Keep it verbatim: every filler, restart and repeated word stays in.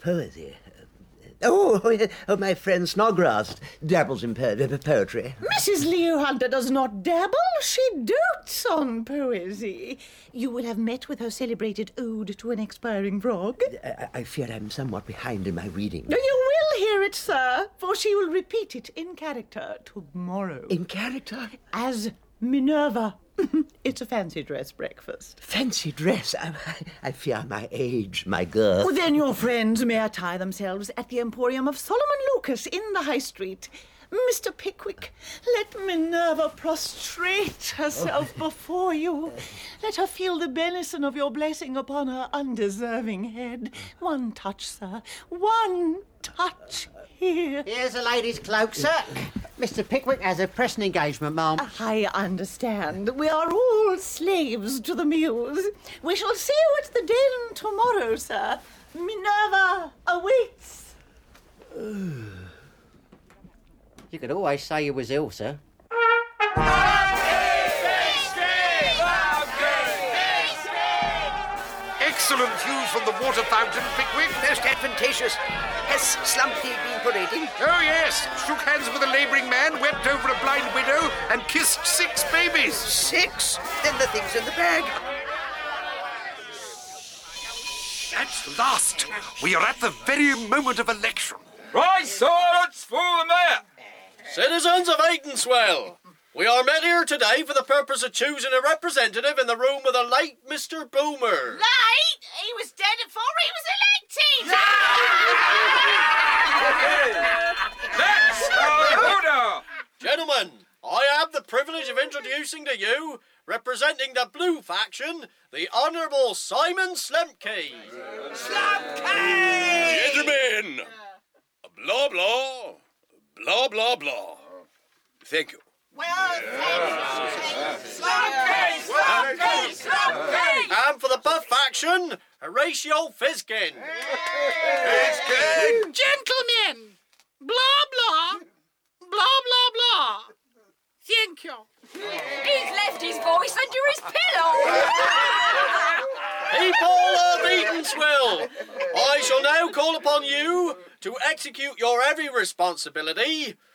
poesy. Oh, oh, my friend Snodgrass dabbles in po- poetry. Missus Leo Hunter does not dabble. She dotes on poesy. You will have met with her celebrated ode to an expiring frog. I, I fear I'm somewhat behind in my reading. You will hear it, sir, for she will repeat it in character tomorrow. In character? As Minerva. It's a fancy dress breakfast. Fancy dress? I, I fear my age, my girl. Well, then your friends may attire themselves at the Emporium of Solomon Lucas in the High Street. Mister Pickwick, let Minerva prostrate herself oh. before you. Let her feel the benison of your blessing upon her undeserving head. One touch, sir. One touch here. Here's a lady's cloak, sir. Mister Pickwick has a pressing engagement, ma'am. I understand. We are all slaves to the muse. We shall see you at the den tomorrow, sir. Minerva awaits. You could always say you was ill, sir. Excellent view from the water fountain, Pickwick. Most advantageous. Has Slumpy been parading? Oh, yes. Shook hands with a labouring man, wept over a blind widow, and kissed six babies. Six? Then the thing's in the bag. At last, we are at the very moment of election. Right, silence for the mayor. Citizens of Aitonswell, we are met here today for the purpose of choosing a representative in the room of the late Mister Boomer. Late? He was dead before he was elected! Let's go order! Gentlemen, I have the privilege of introducing to you, representing the blue faction, the Honourable Simon Slemke. Slumpy! Gentlemen, blah, blah, blah, blah, blah. Thank you. Well, thank you. Slumpy! Slumpy! Slumpy! And for the buff faction, Horatio Fizkin. Fizkin! Gentlemen, blah, blah, blah, blah, blah. Thank you. He's left his voice under his pillow. People of Eatanswill, I shall now call upon you to execute your every responsibility